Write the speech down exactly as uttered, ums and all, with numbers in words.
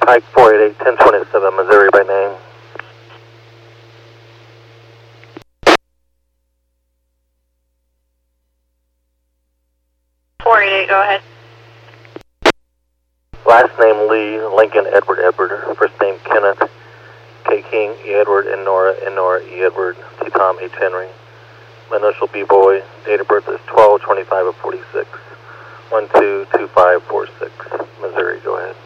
Pike four eight eight, ten twenty-seven, Missouri by name. four eight eight, go ahead. Last name Lee, Lincoln Edward Edward. First name Kenneth, K King, E Edward, N Nora, N Nora, E Edward, T Tom, H Henry. My initial B-Boy. Date of birth is twelve twenty-five of forty-six. one two two five four six, Missouri, go ahead.